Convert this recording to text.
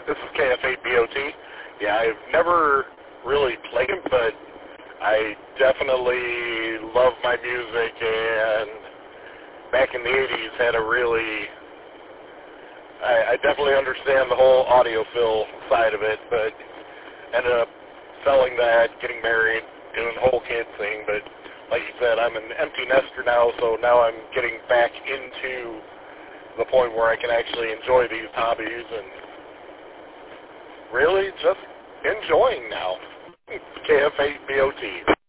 This is KF8BOT. Yeah, I've never really played him, but I definitely love my music, and back in the 80s had a really, I definitely understand the whole audiophile side of it, but ended up selling that, getting married, doing the whole kid thing, but like you said, I'm an empty nester now, so now I'm getting back into the point where I can actually enjoy these hobbies and really just enjoying now. KF8BOT.